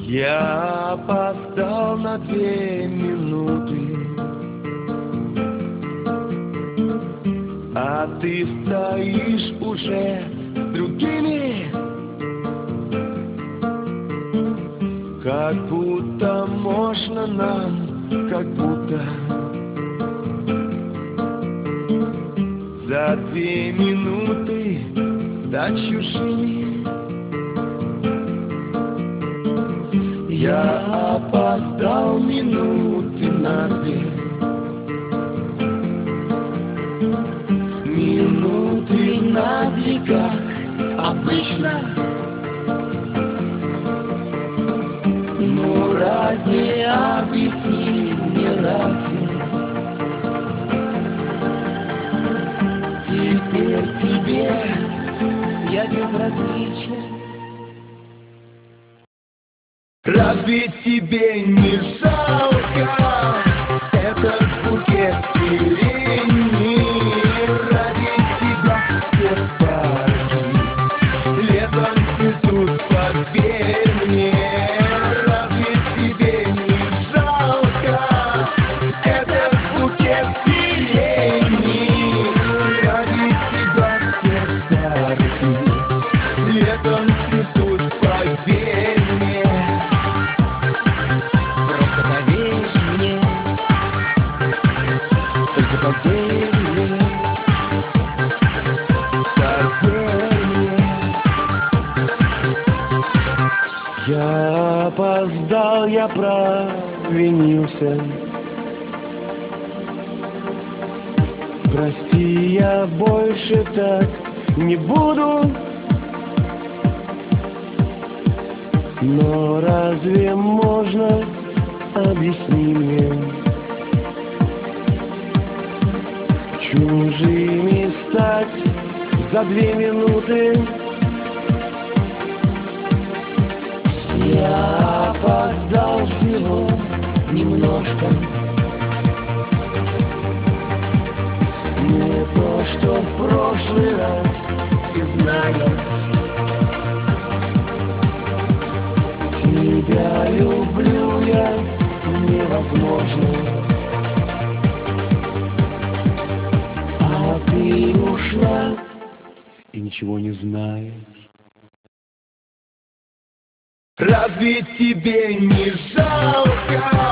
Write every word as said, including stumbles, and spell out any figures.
Я опоздал на две минуты, а ты стоишь уже с другими, как будто можно нам, как будто за две минуты стать чужими. Я опоздал минуты на две, минуты на две, как обычно. Ну разве, объясни мне, разве теперь тебе я безразличен? Разве тебе не жалко этот букет сирени? Ради тебя все парки летом цветут, поверь мне. Разве тебе не жалко этот букет сирени? Ради тебя все парки летом цветут, поверь мне. Поверь мне, поверь мне. Я опоздал, я провинился. Прости, я больше так не буду. Но разве можно, объясни мне, чужими стать за две минуты? Я опоздал всего немножко. Не то, что в прошлый раз, ты знаешь. Тебя люблю я невозможно. Ты ушла и ничего не знаешь. Разве тебе не жалко